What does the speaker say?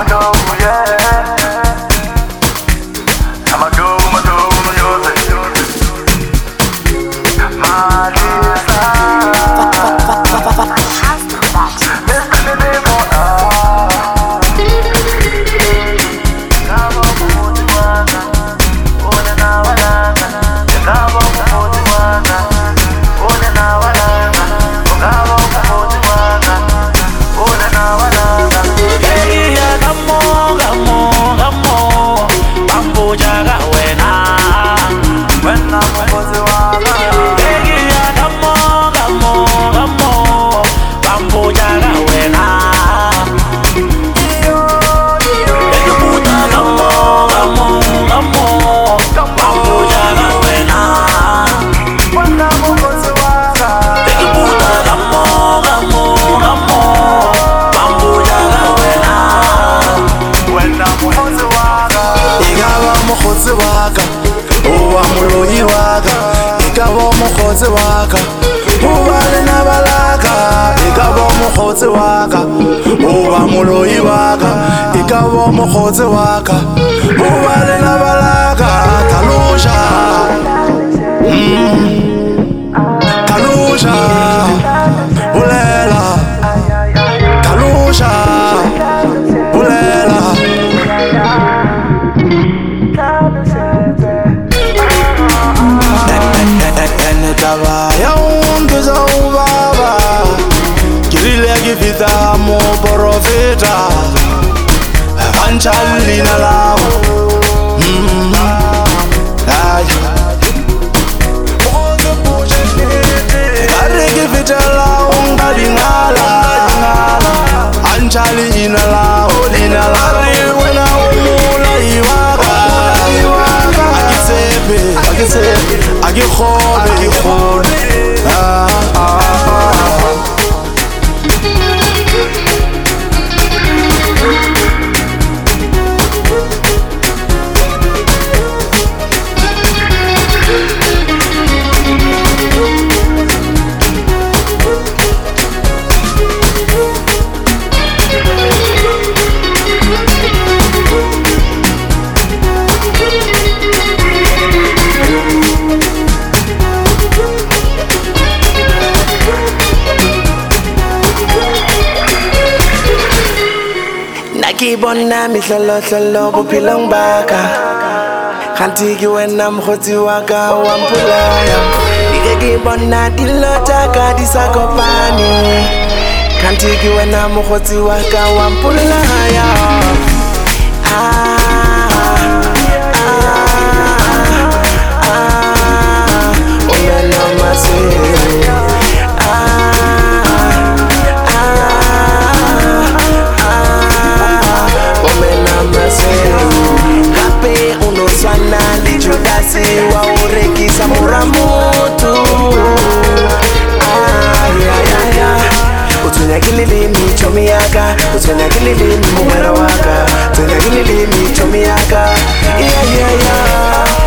Mokgotsi waka o ba le nabalaka Kalusha Kalusha Bulela Kalusha Bulela Ene taba ya untuza ubaba Kirile kifita mo profeta Anchalina lao Kareke fitela unga lingala Anchalina lao Lina lari wena umula iwaka Akisepe Akikhone Kibona mihlolo buphilong baka Khanti ki wena mkhotsi waka wampulaya Ike kibona dilo taka disakopani Khanti ki wena mkhotsi waka wampulaya Umelo masi wa urekisa muramutu Utunyagililimi chomiyaka Utunyagililimi mwera waka Utunyagililimi chomiyaka Yeah